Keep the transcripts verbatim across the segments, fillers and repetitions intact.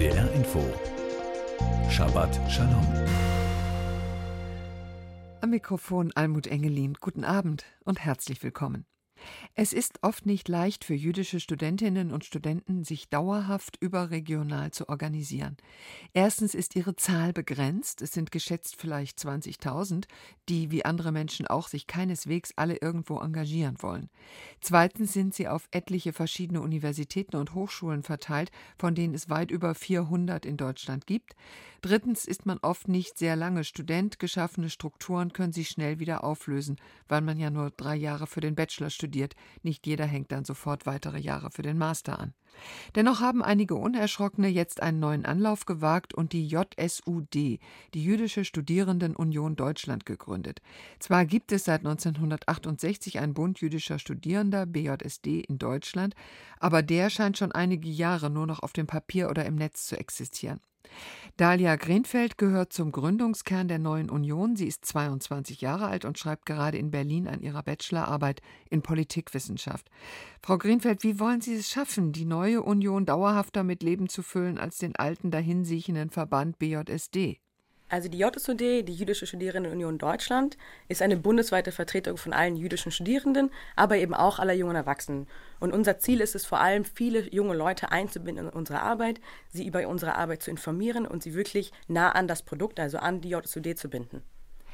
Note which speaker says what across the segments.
Speaker 1: D R Info. Shabbat Shalom.
Speaker 2: Am Mikrofon Almut Engelin. Guten Abend und herzlich willkommen. Es ist oft nicht leicht für jüdische Studentinnen und Studenten, sich dauerhaft überregional zu organisieren. Erstens ist ihre Zahl begrenzt. Es sind geschätzt vielleicht zwanzigtausend, die wie andere Menschen auch sich keineswegs alle irgendwo engagieren wollen. Zweitens sind sie auf etliche verschiedene Universitäten und Hochschulen verteilt, von denen es weit über vierhundert in Deutschland gibt. Drittens ist man oft nicht sehr lange Student. Geschaffene Strukturen können sich schnell wieder auflösen, weil man ja nur drei Jahre für den Bachelor studiert. Nicht jeder hängt dann sofort weitere Jahre für den Master an. Dennoch haben einige Unerschrockene jetzt einen neuen Anlauf gewagt und die J S U D, die Jüdische Studierendenunion Deutschland, gegründet. Zwar gibt es seit neunzehnhundertachtundsechzig einen Bund jüdischer Studierender, B J S D, in Deutschland, aber der scheint schon einige Jahre nur noch auf dem Papier oder im Netz zu existieren. Dalia Grenfeld gehört zum Gründungskern der neuen Union. Sie ist zweiundzwanzig Jahre alt und schreibt gerade in Berlin an ihrer Bachelorarbeit in Politikwissenschaft. Frau Grenfeld, wie wollen Sie es schaffen, die neue Union dauerhafter mit Leben zu füllen als den alten, dahinsiechenden Verband B J S D?
Speaker 3: Also die J S U D, die Jüdische Studierendenunion Deutschland, ist eine bundesweite Vertretung von allen jüdischen Studierenden, aber eben auch aller jungen Erwachsenen. Und unser Ziel ist es vor allem, viele junge Leute einzubinden in unsere Arbeit, sie über unsere Arbeit zu informieren und sie wirklich nah an das Produkt, also an die J S U D, zu binden.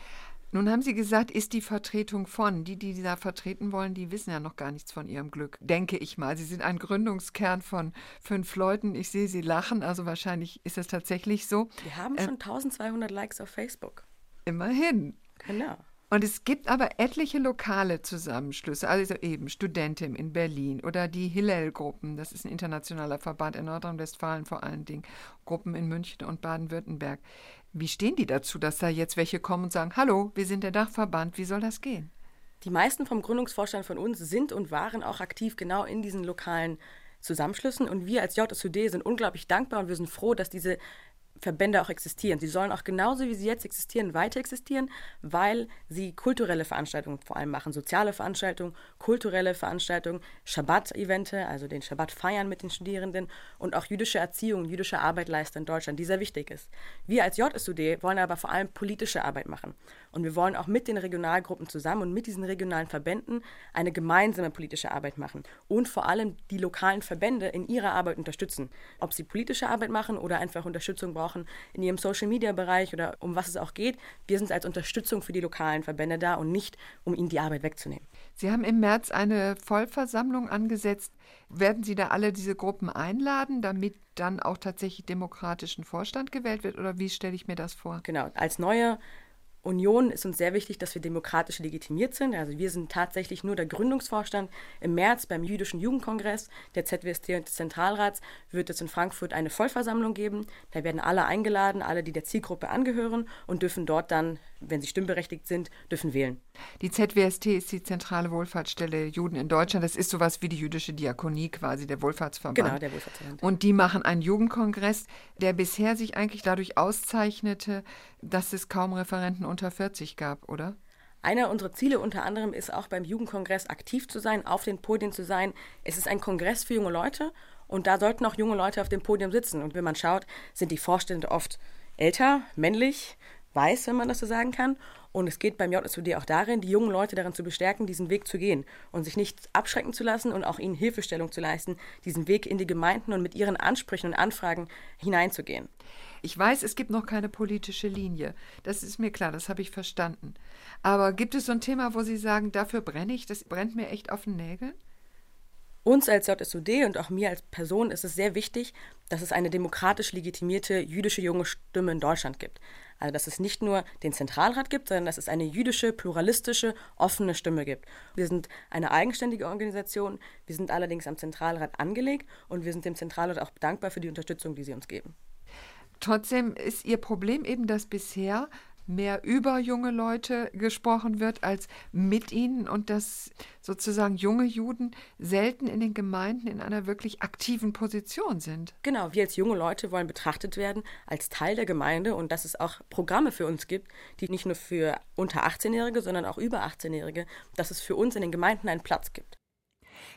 Speaker 2: Nun haben Sie gesagt, ist die Vertretung von. Die, die da vertreten wollen, die wissen ja noch gar nichts von ihrem Glück, denke ich mal. Sie sind ein Gründungskern von fünf Leuten. Ich sehe Sie lachen, also wahrscheinlich ist es tatsächlich so.
Speaker 3: Wir haben schon äh, eintausendzweihundert Likes auf Facebook.
Speaker 2: Immerhin.
Speaker 3: Genau.
Speaker 2: Und es gibt aber etliche lokale Zusammenschlüsse, also eben Studentim in Berlin oder die Hillel-Gruppen, das ist ein internationaler Verband in Nordrhein-Westfalen vor allen Dingen, Gruppen in München und Baden-Württemberg. Wie stehen die dazu, dass da jetzt welche kommen und sagen, hallo, wir sind der Dachverband, wie soll das gehen?
Speaker 3: Die meisten vom Gründungsvorstand von uns sind und waren auch aktiv genau in diesen lokalen Zusammenschlüssen und wir als J S U D sind unglaublich dankbar und wir sind froh, dass diese Verbände auch existieren. Sie sollen auch genauso, wie sie jetzt existieren, weiter existieren, weil sie kulturelle Veranstaltungen vor allem machen, soziale Veranstaltungen, kulturelle Veranstaltungen, Schabbat-Evente, also den Schabbat feiern mit den Studierenden und auch jüdische Erziehung, jüdische Arbeit leisten in Deutschland, die sehr wichtig ist. Wir als J S U D wollen aber vor allem politische Arbeit machen und wir wollen auch mit den Regionalgruppen zusammen und mit diesen regionalen Verbänden eine gemeinsame politische Arbeit machen und vor allem die lokalen Verbände in ihrer Arbeit unterstützen. Ob sie politische Arbeit machen oder einfach Unterstützung brauchen in ihrem Social-Media-Bereich oder um was es auch geht. Wir sind als Unterstützung für die lokalen Verbände da und nicht, um ihnen die Arbeit wegzunehmen.
Speaker 2: Sie haben im März eine Vollversammlung angesetzt. Werden Sie da alle diese Gruppen einladen, damit dann auch tatsächlich demokratisch ein Vorstand gewählt wird? Oder wie stelle ich mir das vor?
Speaker 3: Genau, als neue Union ist uns sehr wichtig, dass wir demokratisch legitimiert sind. Also wir sind tatsächlich nur der Gründungsvorstand. Im März beim Jüdischen Jugendkongress der Z W S T und des Zentralrats wird es in Frankfurt eine Vollversammlung geben. Da werden alle eingeladen, alle, die der Zielgruppe angehören und dürfen dort dann, wenn sie stimmberechtigt sind, dürfen wählen.
Speaker 2: Die Z W S T ist die zentrale Wohlfahrtsstelle Juden in Deutschland. Das ist sowas wie die jüdische Diakonie quasi, der Wohlfahrtsverband.
Speaker 3: Genau, der Wohlfahrtsverband.
Speaker 2: Und die machen einen Jugendkongress, der bisher sich eigentlich dadurch auszeichnete, dass es kaum Referenten unter vierzig gab, oder?
Speaker 3: Einer unserer Ziele unter anderem ist auch beim Jugendkongress aktiv zu sein, auf den Podien zu sein. Es ist ein Kongress für junge Leute und da sollten auch junge Leute auf dem Podium sitzen. Und wenn man schaut, sind die Vorstände oft älter, männlich, weiß, wenn man das so sagen kann. Und es geht beim J S U D auch darin, die jungen Leute darin zu bestärken, diesen Weg zu gehen und sich nicht abschrecken zu lassen und auch ihnen Hilfestellung zu leisten, diesen Weg in die Gemeinden und mit ihren Ansprüchen und Anfragen hineinzugehen.
Speaker 2: Ich weiß, es gibt noch keine politische Linie. Das ist mir klar, das habe ich verstanden. Aber gibt es so ein Thema, wo Sie sagen, dafür brenne ich, das brennt mir echt auf den Nägeln?
Speaker 3: Uns als J S U D und auch mir als Person ist es sehr wichtig, dass es eine demokratisch legitimierte jüdische junge Stimme in Deutschland gibt. Also dass es nicht nur den Zentralrat gibt, sondern dass es eine jüdische, pluralistische, offene Stimme gibt. Wir sind eine eigenständige Organisation, wir sind allerdings am Zentralrat angelegt und wir sind dem Zentralrat auch dankbar für die Unterstützung, die sie uns geben.
Speaker 2: Trotzdem ist Ihr Problem eben, dass bisher mehr über junge Leute gesprochen wird als mit ihnen und dass sozusagen junge Juden selten in den Gemeinden in einer wirklich aktiven Position sind.
Speaker 3: Genau, wir als junge Leute wollen betrachtet werden als Teil der Gemeinde und dass es auch Programme für uns gibt, die nicht nur für unter achtzehnjährige, sondern auch über achtzehnjährige, dass es für uns in den Gemeinden einen Platz gibt.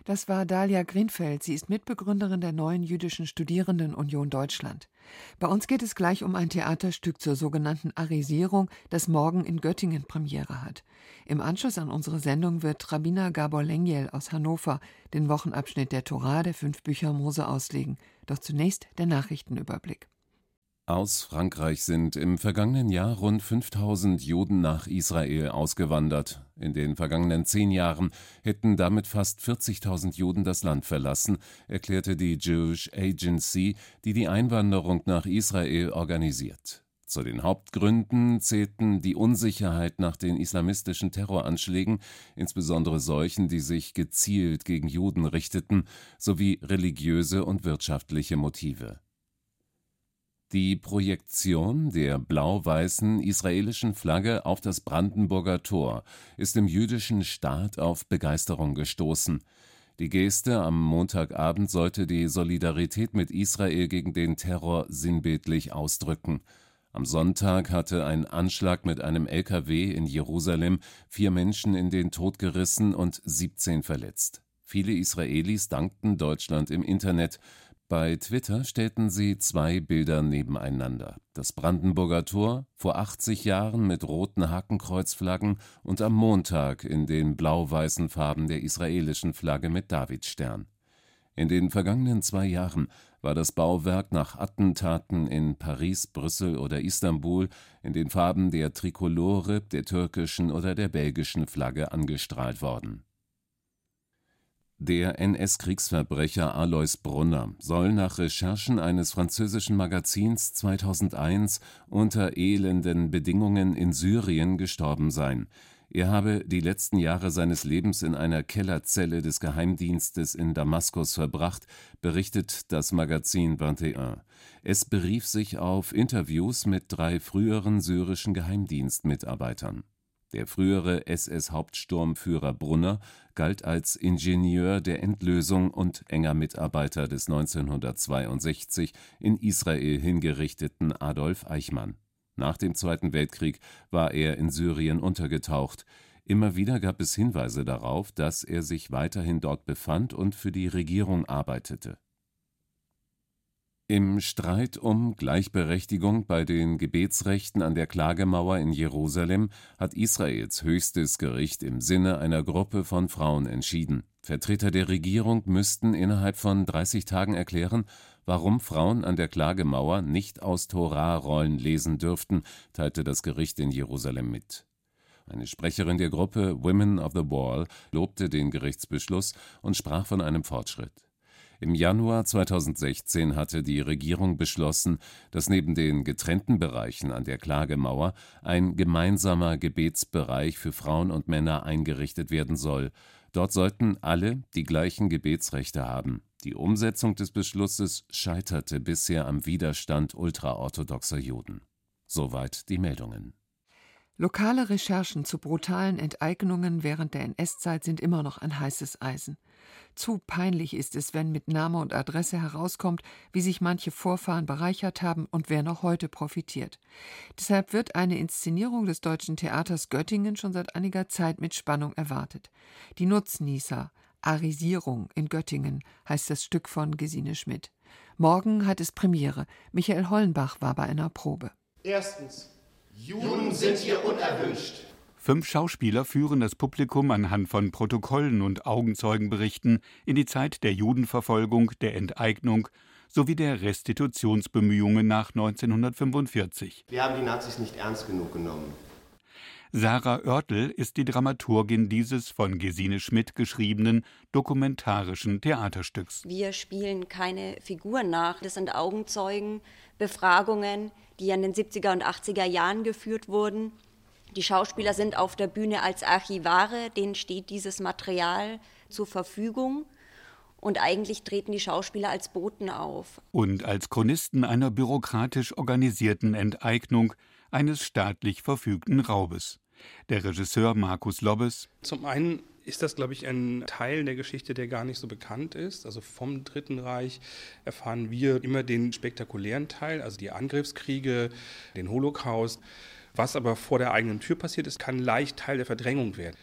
Speaker 2: Das war Dalia Grinfeld. Sie ist Mitbegründerin der neuen Jüdischen Studierendenunion Deutschland. Bei uns geht es gleich um ein Theaterstück zur sogenannten Arisierung, das morgen in Göttingen Premiere hat. Im Anschluss an unsere Sendung wird Rabbiner Gabor Lengyel aus Hannover den Wochenabschnitt der Tora der fünf Bücher Mose auslegen. Doch zunächst der Nachrichtenüberblick.
Speaker 1: Aus Frankreich sind im vergangenen Jahr rund fünftausend Juden nach Israel ausgewandert. In den vergangenen zehn Jahren hätten damit fast vierzigtausend Juden das Land verlassen, erklärte die Jewish Agency, die die Einwanderung nach Israel organisiert. Zu den Hauptgründen zählten die Unsicherheit nach den islamistischen Terroranschlägen, insbesondere solchen, die sich gezielt gegen Juden richteten, sowie religiöse und wirtschaftliche Motive. Die Projektion der blau-weißen israelischen Flagge auf das Brandenburger Tor ist im jüdischen Staat auf Begeisterung gestoßen. Die Geste am Montagabend sollte die Solidarität mit Israel gegen den Terror sinnbildlich ausdrücken. Am Sonntag hatte ein Anschlag mit einem L K W in Jerusalem vier Menschen in den Tod gerissen und siebzehn verletzt. Viele Israelis dankten Deutschland im Internet. Bei Twitter stellten sie zwei Bilder nebeneinander. Das Brandenburger Tor, vor achtzig Jahren mit roten Hakenkreuzflaggen und am Montag in den blau-weißen Farben der israelischen Flagge mit Davidstern. In den vergangenen zwei Jahren war das Bauwerk nach Attentaten in Paris, Brüssel oder Istanbul in den Farben der Trikolore, der türkischen oder der belgischen Flagge angestrahlt worden. Der N S-Kriegsverbrecher Alois Brunner soll nach Recherchen eines französischen Magazins zweitausendeins unter elenden Bedingungen in Syrien gestorben sein. Er habe die letzten Jahre seines Lebens in einer Kellerzelle des Geheimdienstes in Damaskus verbracht, berichtet das Magazin einundzwanzig. Es berief sich auf Interviews mit drei früheren syrischen Geheimdienstmitarbeitern. Der frühere S S-Hauptsturmführer Brunner galt als Ingenieur der Endlösung und enger Mitarbeiter des neunzehnhundertzweiundsechzig in Israel hingerichteten Adolf Eichmann. Nach dem Zweiten Weltkrieg war er in Syrien untergetaucht. Immer wieder gab es Hinweise darauf, dass er sich weiterhin dort befand und für die Regierung arbeitete. Im Streit um Gleichberechtigung bei den Gebetsrechten an der Klagemauer in Jerusalem hat Israels höchstes Gericht im Sinne einer Gruppe von Frauen entschieden. Vertreter der Regierung müssten innerhalb von dreißig Tagen erklären, warum Frauen an der Klagemauer nicht aus Torah-Rollen lesen dürften, teilte das Gericht in Jerusalem mit. Eine Sprecherin der Gruppe Women of the Wall lobte den Gerichtsbeschluss und sprach von einem Fortschritt. Im Januar zweitausendsechzehn hatte die Regierung beschlossen, dass neben den getrennten Bereichen an der Klagemauer ein gemeinsamer Gebetsbereich für Frauen und Männer eingerichtet werden soll. Dort sollten alle die gleichen Gebetsrechte haben. Die Umsetzung des Beschlusses scheiterte bisher am Widerstand ultraorthodoxer Juden. Soweit die Meldungen.
Speaker 2: Lokale Recherchen zu brutalen Enteignungen während der N S-Zeit sind immer noch ein heißes Eisen. Zu peinlich ist es, wenn mit Name und Adresse herauskommt, wie sich manche Vorfahren bereichert haben und wer noch heute profitiert. Deshalb wird eine Inszenierung des Deutschen Theaters Göttingen schon seit einiger Zeit mit Spannung erwartet. Die Nutznießer, Arisierung in Göttingen heißt das Stück von Gesine Schmidt. Morgen hat es Premiere. Michael Hollenbach war bei einer Probe.
Speaker 4: Erstens. Juden sind hier unerwünscht.
Speaker 5: Fünf Schauspieler führen das Publikum anhand von Protokollen und Augenzeugenberichten in die Zeit der Judenverfolgung, der Enteignung sowie der Restitutionsbemühungen nach neunzehnhundertfünfundvierzig.
Speaker 4: Wir haben die Nazis nicht ernst genug genommen.
Speaker 5: Sarah Oertel ist die Dramaturgin dieses von Gesine Schmidt geschriebenen dokumentarischen Theaterstücks.
Speaker 6: Wir spielen keine Figuren nach, das sind Augenzeugen, Befragungen, die in den siebziger und achtziger Jahren geführt wurden. Die Schauspieler sind auf der Bühne als Archivare, denen steht dieses Material zur Verfügung. Und eigentlich treten die Schauspieler als Boten auf.
Speaker 5: Und als Chronisten einer bürokratisch organisierten Enteignung eines staatlich verfügten Raubes. Der Regisseur Markus Lobbes.
Speaker 7: Zum einen ist das, glaube ich, ein Teil der Geschichte, der gar nicht so bekannt ist. Also vom Dritten Reich erfahren wir immer den spektakulären Teil, also die Angriffskriege, den Holocaust. Was aber vor der eigenen Tür passiert ist, kann leicht Teil der Verdrängung werden.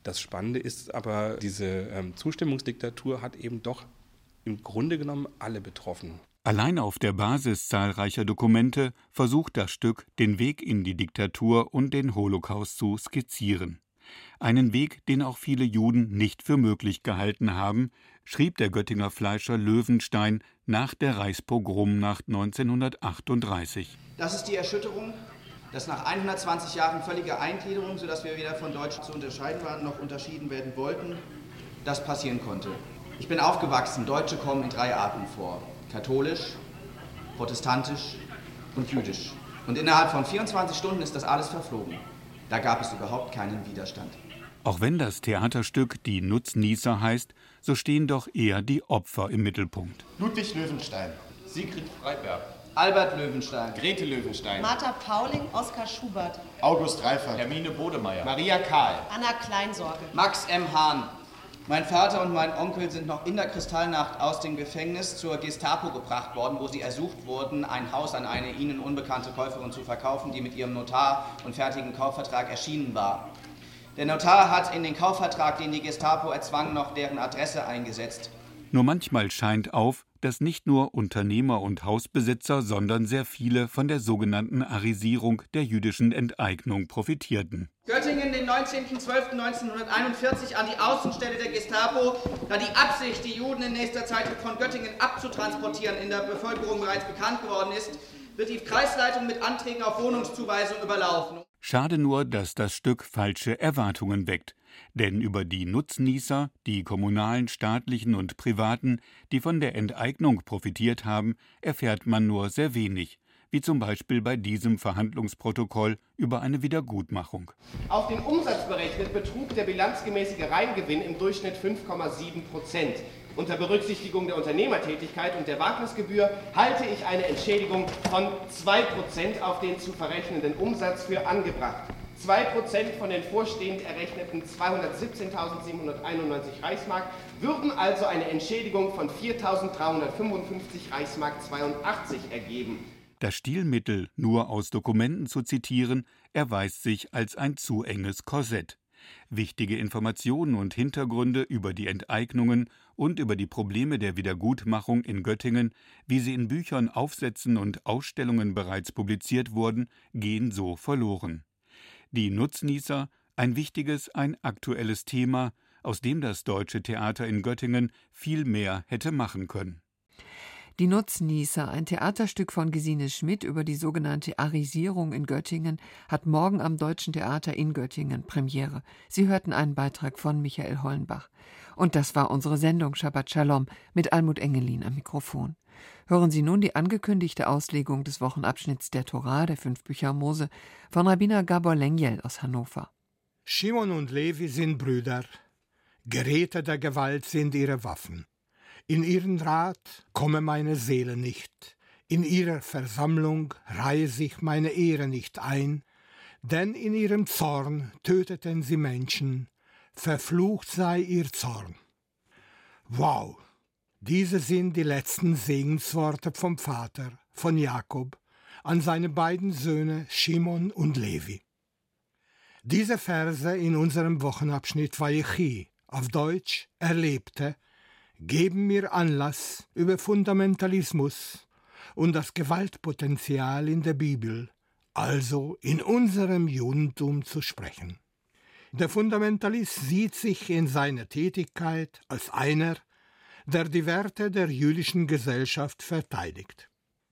Speaker 7: Das Spannende ist aber, diese ähm, Zustimmungsdiktatur hat eben doch im Grunde genommen alle betroffen.
Speaker 5: Allein auf der Basis zahlreicher Dokumente versucht das Stück, den Weg in die Diktatur und den Holocaust zu skizzieren. Einen Weg, den auch viele Juden nicht für möglich gehalten haben, schrieb der Göttinger Fleischer Löwenstein nach der Reichspogromnacht neunzehnhundertachtunddreißig.
Speaker 8: Das ist die Erschütterung, dass nach hundertzwanzig Jahren völliger Eingliederung, sodass wir weder von Deutsch zu unterscheiden waren noch unterschieden werden wollten, das passieren konnte. Ich bin aufgewachsen, Deutsche kommen in drei Arten vor: katholisch, protestantisch und jüdisch. Und innerhalb von vierundzwanzig Stunden ist das alles verflogen. Da gab es überhaupt keinen Widerstand.
Speaker 5: Auch wenn das Theaterstück Die Nutznießer heißt, so stehen doch eher die Opfer im Mittelpunkt.
Speaker 4: Ludwig Löwenstein, Sigrid Freiberg,
Speaker 8: Albert Löwenstein,
Speaker 4: Grete Löwenstein,
Speaker 9: Martha Pauling, Oskar Schubert,
Speaker 4: August Reifert,
Speaker 10: Hermine Bodemeyer,
Speaker 4: Maria Kahl,
Speaker 9: Anna Kleinsorge,
Speaker 8: Max M. Hahn. Mein Vater und mein Onkel sind noch in der Kristallnacht aus dem Gefängnis zur Gestapo gebracht worden, wo sie ersucht wurden, ein Haus an eine ihnen unbekannte Käuferin zu verkaufen, die mit ihrem Notar und fertigen Kaufvertrag erschienen war. Der Notar hat in den Kaufvertrag, den die Gestapo erzwang, noch deren Adresse eingesetzt.
Speaker 5: Nur manchmal scheint auf, dass nicht nur Unternehmer und Hausbesitzer, sondern sehr viele von der sogenannten Arisierung der jüdischen Enteignung profitierten.
Speaker 8: Göttingen, den neunzehnten zwölften neunzehnhunderteinundvierzig, an die Außenstelle der Gestapo, da die Absicht, die Juden in nächster Zeit von Göttingen abzutransportieren, in der Bevölkerung bereits bekannt geworden ist, wird die Kreisleitung mit Anträgen auf Wohnungszuweisung überlaufen.
Speaker 5: Schade nur, dass das Stück falsche Erwartungen weckt. Denn über die Nutznießer, die kommunalen, staatlichen und privaten, die von der Enteignung profitiert haben, erfährt man nur sehr wenig, wie zum Beispiel bei diesem Verhandlungsprotokoll über eine Wiedergutmachung.
Speaker 4: Auf den Umsatz berechnet betrug der bilanzgemäße Reingewinn im Durchschnitt fünf Komma sieben Prozent. Unter Berücksichtigung der Unternehmertätigkeit und der Wagnisgebühr halte ich eine Entschädigung von zwei Prozent auf den zu verrechnenden Umsatz für angebracht. zwei Prozent von den vorstehend errechneten zweihundertsiebzehntausendsiebenhunderteinundneunzig Reichsmark würden also eine Entschädigung von viertausenddreihundertfünfundfünfzig Reichsmark zweiundachtzig ergeben.
Speaker 5: Das Stilmittel, nur aus Dokumenten zu zitieren, erweist sich als ein zu enges Korsett. Wichtige Informationen und Hintergründe über die Enteignungen und über die Probleme der Wiedergutmachung in Göttingen, wie sie in Büchern, Aufsätzen und Ausstellungen bereits publiziert wurden, gehen so verloren. Die Nutznießer, ein wichtiges, ein aktuelles Thema, aus dem das Deutsche Theater in Göttingen viel mehr hätte machen können.
Speaker 2: Die Nutznießer, ein Theaterstück von Gesine Schmidt über die sogenannte Arisierung in Göttingen, hat morgen am Deutschen Theater in Göttingen Premiere. Sie hörten einen Beitrag von Michael Hollenbach. Und das war unsere Sendung Shabbat Shalom mit Almut Engelin am Mikrofon. Hören Sie nun die angekündigte Auslegung des Wochenabschnitts der Torah, der fünf Bücher Mose, von Rabbiner Gabor Lengyel aus Hannover.
Speaker 11: Shimon und Levi sind Brüder. Geräte der Gewalt sind ihre Waffen. In ihren Rat komme meine Seele nicht, in ihrer Versammlung reihe sich meine Ehre nicht ein, denn in ihrem Zorn töteten sie Menschen, verflucht sei ihr Zorn. Wow, diese sind die letzten Segensworte vom Vater, von Jakob, an seine beiden Söhne Shimon und Levi. Diese Verse in unserem Wochenabschnitt Vayechi, auf Deutsch Erlebte, geben mir Anlass, über Fundamentalismus und das Gewaltpotenzial in der Bibel, also in unserem Judentum, zu sprechen. Der Fundamentalist sieht sich in seiner Tätigkeit als einer, der die Werte der jüdischen Gesellschaft verteidigt.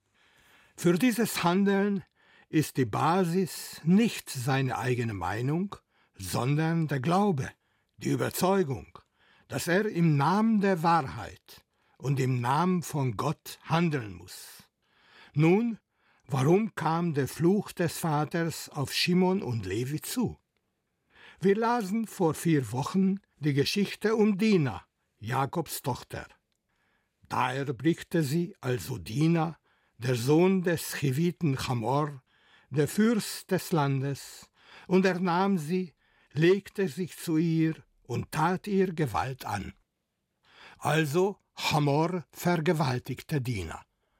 Speaker 11: Für dieses Handeln ist die Basis nicht seine eigene Meinung, sondern der Glaube, die Überzeugung, dass er im Namen der Wahrheit und im Namen von Gott handeln muss. Nun, warum kam der Fluch des Vaters auf Shimon und Levi zu? Wir lasen vor vier Wochen die Geschichte um Dina, Jakobs Tochter. Da erblickte sie also Dina, der Sohn des Chiviten Chamor, der Fürst des Landes, und er nahm sie, legte sich zu ihr und tat ihr Gewalt an. Also Chamor vergewaltigte Dina.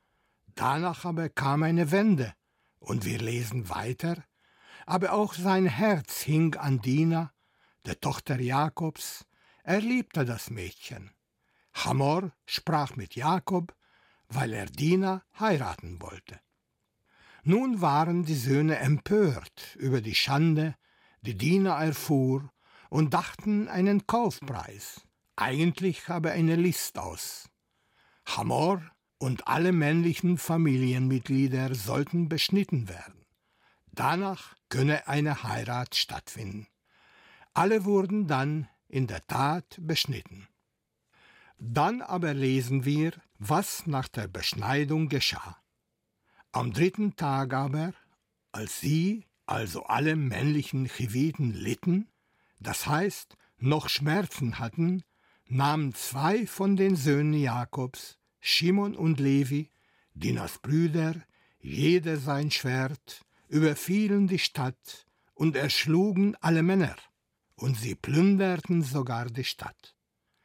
Speaker 11: Danach aber kam eine Wende, und wir lesen weiter, aber auch sein Herz hing an Dina, der Tochter Jakobs, er liebte das Mädchen. Hamor sprach mit Jakob, weil er Dina heiraten wollte. Nun waren die Söhne empört über die Schande, die Dina erfuhr, und dachten einen Kaufpreis. Eigentlich habe eine List aus. Hamor und alle männlichen Familienmitglieder sollten beschnitten werden. Danach könne eine Heirat stattfinden. Alle wurden dann in der Tat beschnitten. Dann aber lesen wir, was nach der Beschneidung geschah. Am dritten Tag aber, als sie, also alle männlichen Chiviten, litten, das heißt, noch Schmerzen hatten, nahmen zwei von den Söhnen Jakobs, Shimon und Levi, Dinas Brüder, jeder sein Schwert, überfielen die Stadt und erschlugen alle Männer, und sie plünderten sogar die Stadt.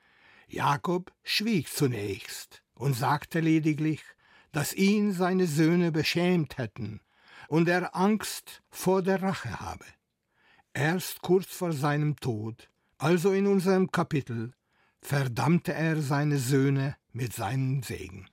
Speaker 11: Jakob schwieg zunächst und sagte lediglich, dass ihn seine Söhne beschämt hätten und er Angst vor der Rache habe. Erst kurz vor seinem Tod, also in unserem Kapitel, verdammte er seine Söhne mit seinem Segen.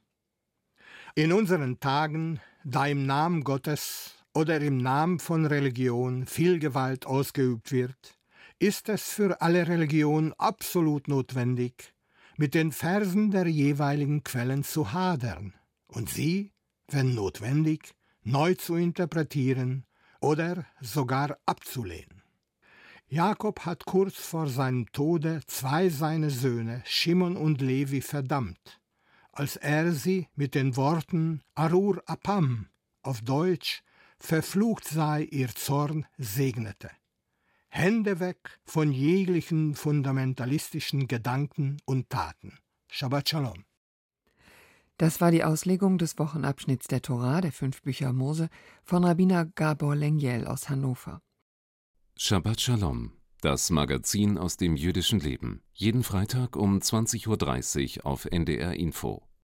Speaker 11: In unseren Tagen, da im Namen Gottes oder im Namen von Religion viel Gewalt ausgeübt wird, ist es für alle Religionen absolut notwendig, mit den Versen der jeweiligen Quellen zu hadern und sie, wenn notwendig, neu zu interpretieren oder sogar abzulehnen. Jakob hat kurz vor seinem Tode zwei seiner Söhne, Shimon und Levi, verdammt, als er sie mit den Worten Arur Apam, auf Deutsch, verflucht sei ihr Zorn, segnete. Hände weg von jeglichen fundamentalistischen Gedanken und Taten. Shabbat Shalom.
Speaker 2: Das war die Auslegung des Wochenabschnitts der Tora, der fünf Bücher Mose, von Rabbiner Gabor Lengyel aus Hannover.
Speaker 1: Shabbat Shalom, das Magazin aus dem jüdischen Leben. Jeden Freitag um zwanzig Uhr dreißig auf N D R Info.